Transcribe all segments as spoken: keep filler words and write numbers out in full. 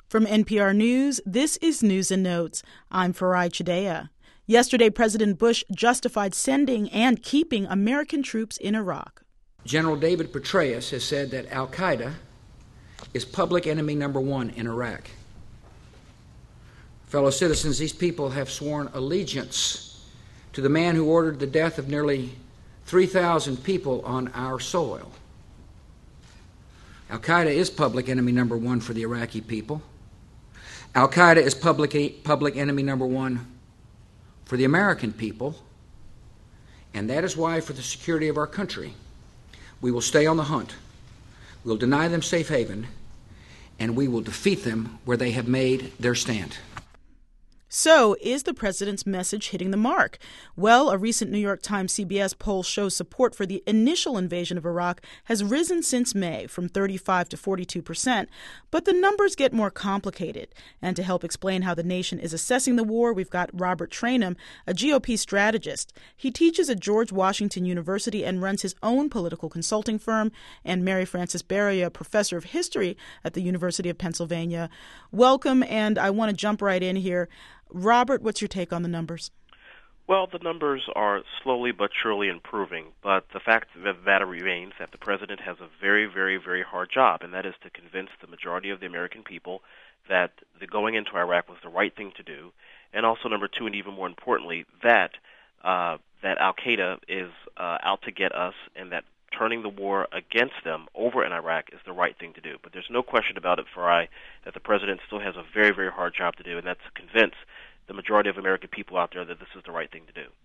From N P R News, this is News and Notes. I'm Farai Chideya. Yesterday, President Bush justified sending and keeping American troops in Iraq. General David Petraeus has said that al-Qaeda is public enemy number one in Iraq. Fellow citizens, these people have sworn allegiance to the man who ordered the death of nearly three thousand people on our soil. Al-Qaeda is public enemy number one for the Iraqi people. Al-Qaeda is public, public enemy number one for the American people, and that is why, for the security of our country, we will stay on the hunt. We'll deny them safe haven, and we will defeat them where they have made their stand. So, is the president's message hitting the mark? Well, a recent New York Times C B S poll shows support for the initial invasion of Iraq has risen since May from thirty-five to forty-two percent. But the numbers get more complicated. And to help explain how the nation is assessing the war, we've got Robert Trainum, a G O P strategist. He teaches at George Washington University and runs his own political consulting firm, and Mary Frances Berry, a professor of history at the University of Pennsylvania. Welcome, and I want to jump right in here. Robert, what's your take on the numbers? Well, the numbers are slowly but surely improving, but the fact of the matter remains that the president has a very, very, very hard job, and that is to convince the majority of the American people that the going into Iraq was the right thing to do, and also, number two, and even more importantly, that uh, that al-Qaeda is uh, out to get us, and that turning the war against them over in Iraq is the right thing to do. But there's no question about it, Farai, that the president still has a very, very hard job to do, and that's to convince the majority of American people out there that this is the right thing to do.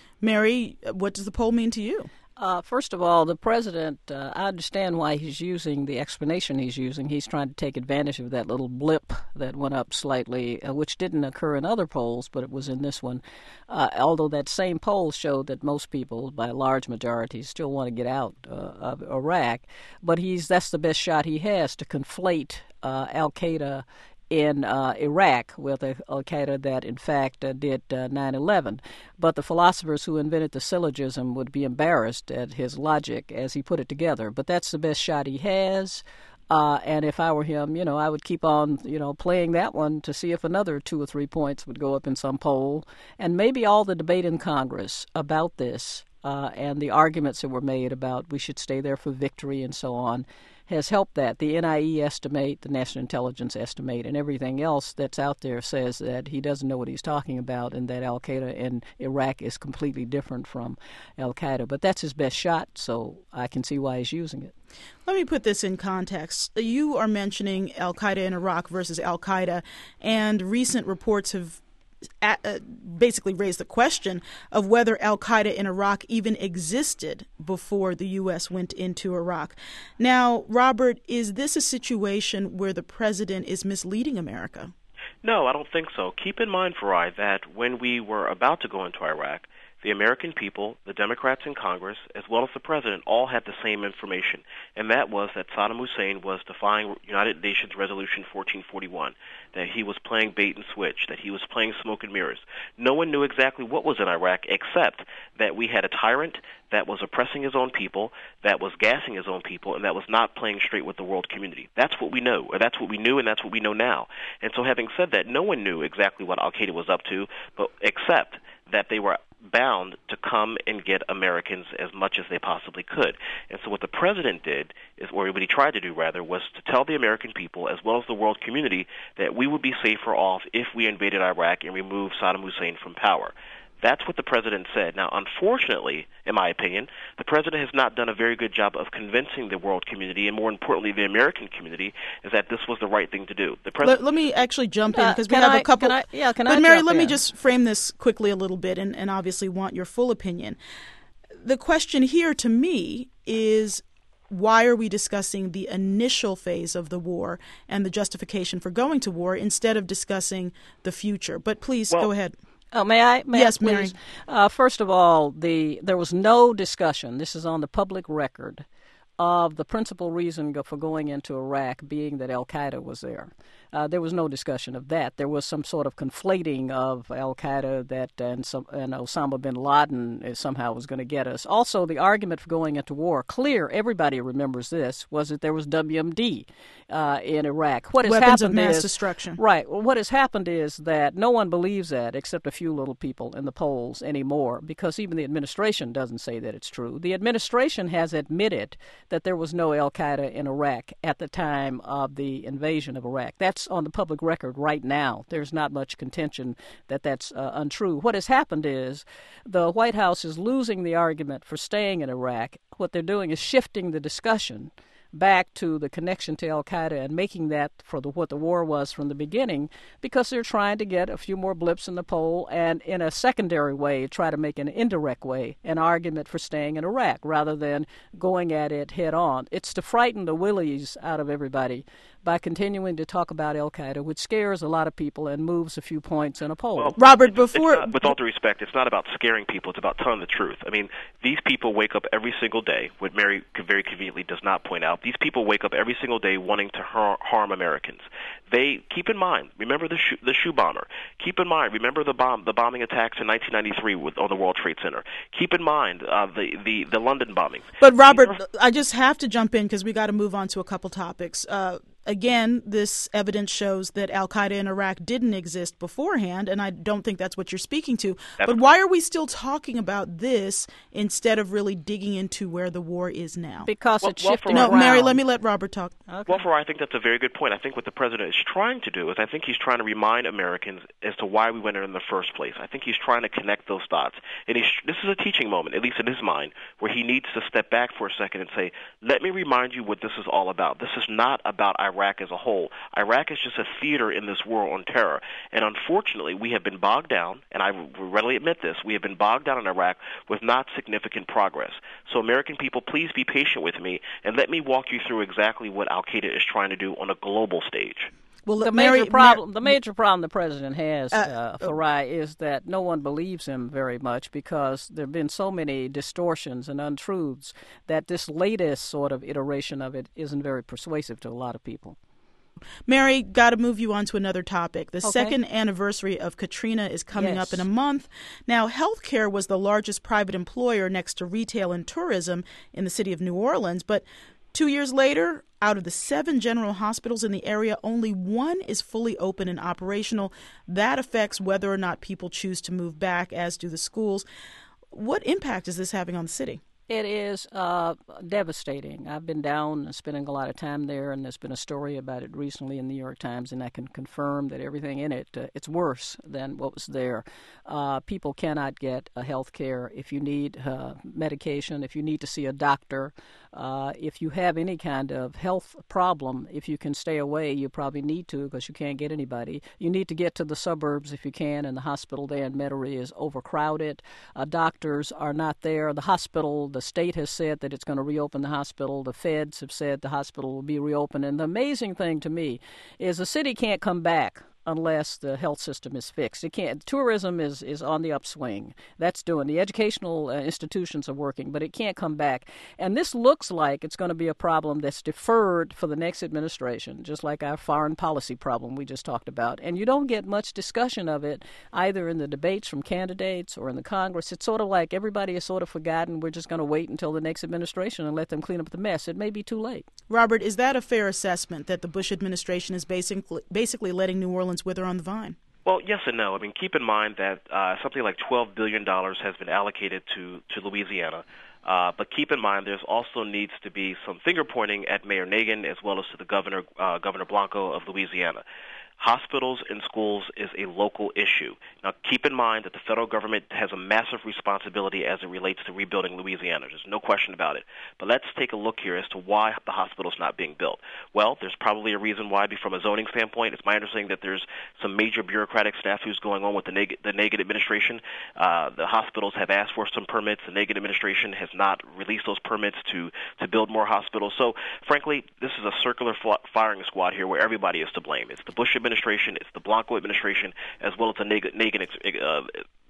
Mary, what does the poll mean to you? Uh, first of all, the president, uh, I understand why he's using the explanation he's using. He's trying to take advantage of that little blip that went up slightly, uh, which didn't occur in other polls, but it was in this one. Uh, although that same poll showed that most people, by a large majority, still want to get out uh, of Iraq. But he's that's the best shot he has to conflate uh, al-Qaeda in uh, Iraq with al-Qaeda that, in fact, uh, did uh, nine eleven. But the philosophers who invented the syllogism would be embarrassed at his logic as he put it together. But that's the best shot he has. Uh, and if I were him, you know, I would keep on, you know, playing that one to see if another two or three points would go up in some poll. And maybe all the debate in Congress about this uh, and the arguments that were made about we should stay there for victory and so on has helped that. The N I E estimate, the National Intelligence estimate, and everything else that's out there says that he doesn't know what he's talking about and that al-Qaeda in Iraq is completely different from al-Qaeda. But that's his best shot, so I can see why he's using it. Let me put this in context. You are mentioning al-Qaeda in Iraq versus al-Qaeda, and recent reports have At, uh, basically raised the question of whether al-Qaeda in Iraq even existed before the U S went into Iraq. Now, Robert, is this a situation where the president is misleading America? No, I don't think so. Keep in mind, Farai, that when we were about to go into Iraq, the American people, the Democrats in Congress, as well as the president, all had the same information, and that was that Saddam Hussein was defying United Nations Resolution fourteen forty-one, that he was playing bait and switch, that he was playing smoke and mirrors. No one knew exactly what was in Iraq except that we had a tyrant that was oppressing his own people, that was gassing his own people, and that was not playing straight with the world community. That's what we know, or that's what we knew, and that's what we know now. And so having said that, no one knew exactly what al-Qaeda was up to, but except that they were bound to come and get Americans as much as they possibly could. And so what the president did, is, or what he tried to do rather, was to tell the American people as well as the world community that we would be safer off if we invaded Iraq and removed Saddam Hussein from power. That's what the president said. Now, unfortunately, in my opinion, the president has not done a very good job of convincing the world community, and more importantly, the American community, is that this was the right thing to do. The president. Let, let me actually jump in, because uh, we have I, a couple. Can I, yeah, can but I Mary, jump let in? me just frame this quickly a little bit, and, and obviously want your full opinion. The question here to me is, why are we discussing the initial phase of the war and the justification for going to war instead of discussing the future? But please, well, go ahead. Oh, may I? May yes, I, please? Mary. Uh, first of all, the there was no discussion, this is on the public record, of the principal reason go, for going into Iraq being that al-Qaeda was there. Uh, there was no discussion of that. There was some sort of conflating of al-Qaeda that and, some, and Osama bin Laden somehow was going to get us. Also, the argument for going into war, clear, everybody remembers this, was that there was W M D uh, in Iraq. What has Weapons happened of mass is, destruction. Right. Well, what has happened is that no one believes that except a few little people in the polls anymore, because even the administration doesn't say that it's true. The administration has admitted that there was no al-Qaeda in Iraq at the time of the invasion of Iraq. That's on the public record right now. There's not much contention that that's uh, untrue. What has happened is the White House is losing the argument for staying in Iraq. What they're doing is shifting the discussion back to the connection to al-Qaeda and making that for the, what the war was from the beginning, because they're trying to get a few more blips in the poll and in a secondary way try to make an indirect way an argument for staying in Iraq rather than going at it head on. It's to frighten the willies out of everybody by continuing to talk about al-Qaeda, which scares a lot of people and moves a few points in a poll. Well, Robert, it's, before... It's not, with all due respect, it's not about scaring people. It's about telling the truth. I mean, these people wake up every single day, what Mary very conveniently does not point out. These people wake up every single day wanting to har- harm Americans. They, keep in mind, remember the shoe, the shoe bomber. Keep in mind, remember the bomb, the bombing attacks in nineteen ninety-three with, on the World Trade Center. Keep in mind uh, the, the, the London bombings. But, Robert, I just have to jump in because we got to move on to a couple topics. Uh, Again, this evidence shows that al-Qaeda in Iraq didn't exist beforehand, and I don't think that's what you're speaking to. That's but why are we still talking about this instead of really digging into where the war is now? Because well, it's well, shifting No, around. Mary, let me let Robert talk. Okay. Well, for I think that's a very good point. I think what the president is trying to do is I think he's trying to remind Americans as to why we went in in the first place. I think he's trying to connect those dots. And he's, this is a teaching moment, at least in his mind, where he needs to step back for a second and say, let me remind you what this is all about. This is not about Iraq as a whole. Iraq is just a theater in this war on terror. And unfortunately, we have been bogged down, and I readily admit this, we have been bogged down in Iraq with not significant progress. So American people, please be patient with me, and let me walk you through exactly what al-Qaeda is trying to do on a global stage. Well, The Mary, major problem, Mar- the major problem the president has, Uh, uh, Farai, is that no one believes him very much because there have been so many distortions and untruths that this latest sort of iteration of it isn't very persuasive to a lot of people. Mary, got to move you on to another topic. The Okay. second anniversary of Katrina is coming Yes. up in a month. Now, healthcare was the largest private employer next to retail and tourism in the city of New Orleans, but two years later, out of the seven general hospitals in the area, only one is fully open and operational. That affects whether or not people choose to move back, as do the schools. What impact is this having on the city? It is uh, devastating. I've been down and spending a lot of time there, and there's been a story about it recently in the New York Times, and I can confirm that everything in it, uh, it's worse than what was there. Uh, people cannot get uh, health care if you need uh, medication, if you need to see a doctor, uh, if you have any kind of health problem. If you can stay away, you probably need to because you can't get anybody. You need to get to the suburbs if you can, and the hospital there in Metairie is overcrowded. Uh, doctors are not there. The hospital, the state has said that it's going to reopen the hospital. The feds have said the hospital will be reopened. And the amazing thing to me is the city can't come back unless the health system is fixed. It can't. Tourism is, is on the upswing. That's doing. The educational uh, institutions are working, but it can't come back. And this looks like it's going to be a problem that's deferred for the next administration, just like our foreign policy problem we just talked about. And you don't get much discussion of it either in the debates from candidates or in the Congress. It's sort of like everybody is sort of forgotten. We're just going to wait until the next administration and let them clean up the mess. It may be too late. Robert, is that a fair assessment that the Bush administration is basically basically letting New Orleans wither on the vine? Well, yes and no. I mean, keep in mind that uh, something like twelve billion dollars has been allocated to, to Louisiana. Uh, but keep in mind, there's also needs to be some finger pointing at Mayor Nagin as well as to the governor, uh, Governor Blanco of Louisiana. Hospitals and schools is a local issue. Now, keep in mind that the federal government has a massive responsibility as it relates to rebuilding Louisiana. There's no question about it. But let's take a look here as to why the hospital is not being built. Well, there's probably a reason why. From a zoning standpoint, it's my understanding that there's some major bureaucratic snafus going on with the, Nag- the Nagin administration. Uh, the hospitals have asked for some permits. The Nagin administration has not released those permits to, to build more hospitals. So, frankly, this is a circular fl- firing squad here where everybody is to blame. It's the Bush administration, it's the Blanco administration, as well as the Nagin uh,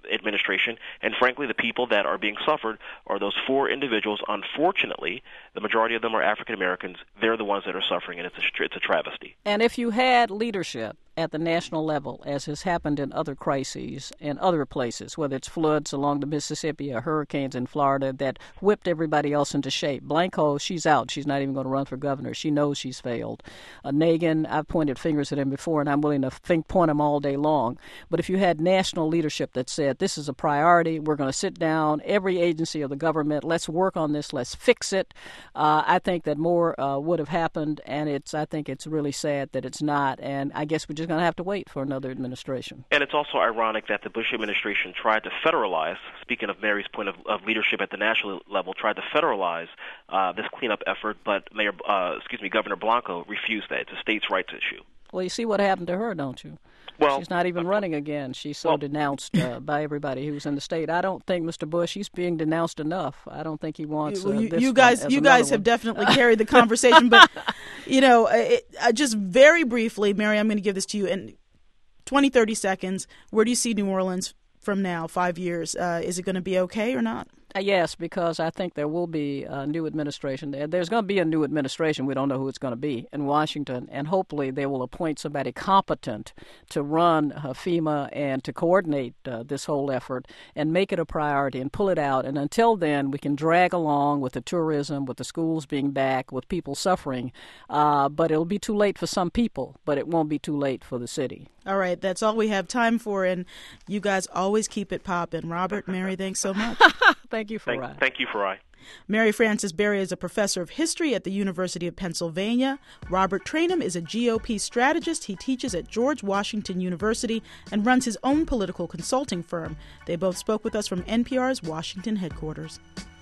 administration. And frankly, the people that are being suffered are those four individuals. Unfortunately, the majority of them are African Americans. They're the ones that are suffering, and it's a, it's a travesty. And if you had leadership at the national level, as has happened in other crises and other places, whether it's floods along the Mississippi or hurricanes in Florida that whipped everybody else into shape. Blanco, she's out. She's not even going to run for governor. She knows she's failed. Uh, Nagin, I've pointed fingers at him before, and I'm willing to think, point him all day long. But if you had national leadership that said, this is a priority, we're going to sit down, every agency of the government, let's work on this, let's fix it, uh, I think that more uh, would have happened, and it's I think it's really sad that it's not, and I guess we're just going to have to wait for another administration. And it's also ironic that the Bush administration tried to federalize, speaking of Mary's point of, of leadership at the national level, tried to federalize uh, this cleanup effort, but Mayor, uh, excuse me, Governor Blanco refused that. It's a states' rights issue. Well, you see what happened to her, don't you? Well, she's not even running again. She's so well, denounced uh, by everybody who's in the state. I don't think Mister Bush, he's being denounced enough. I don't think he wants uh, you, this you guys. one you guys one. have definitely carried the conversation, but you know, it, uh, just very briefly, Mary, I'm going to give this to you in twenty, thirty seconds. Where do you see New Orleans from now, five years? Uh, is it going to be okay or not? Uh, yes, because I think there will be a new administration. There. There's going to be a new administration. We don't know who it's going to be in Washington, and hopefully they will appoint somebody competent to run uh, FEMA and to coordinate uh, this whole effort and make it a priority and pull it out. And until then, we can drag along with the tourism, with the schools being back, with people suffering. Uh, but it'll be too late for some people, but it won't be too late for the city. All right, that's all we have time for, and you guys always keep it poppin'. Robert, Mary, thanks so much. Thank you, Farai. Thank, thank you, Farai. Mary Frances Berry is a professor of history at the University of Pennsylvania. Robert Trainum is a G O P strategist. He teaches at George Washington University and runs his own political consulting firm. They both spoke with us from N P R's Washington headquarters.